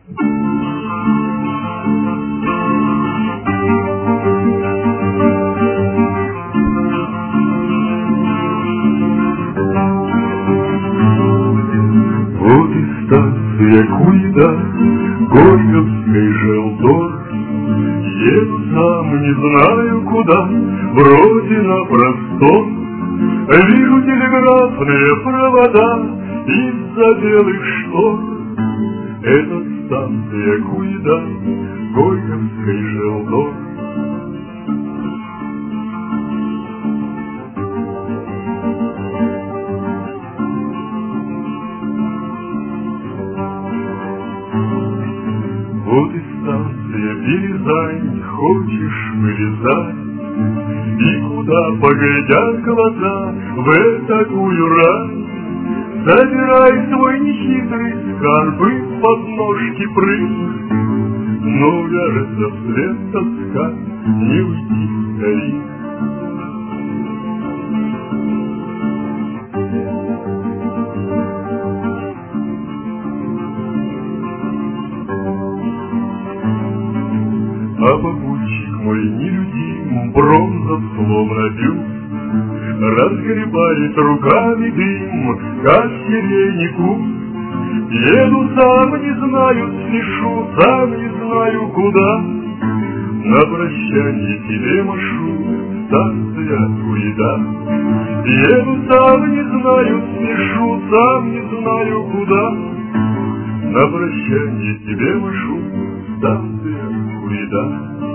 Вот и станция Куйда, Горьковский желтор. Еду сам, не знаю куда, вроде на простор. Вижу телеграфные провода из-за белых штор. Это станция Куйда, Горьковский желтор. Вот и станция Березань, хочешь вылезай, и куда поглядят глаза в этакую рань. Забирай свой нехитрый скарб и под ножки прыг, но вяжется вслед тоска, не уйти скорей. А попутчик мой нелюдим, бронзов словно бюст, разгребает руками дым, как сирени куст. Еду сам, не знаю, спешу, сам не знаю куда. На прощанье тебе машу, станция Куйда. Еду сам, не знаю, спешу, сам не знаю куда. На прощанье тебе машу, станция Куйда.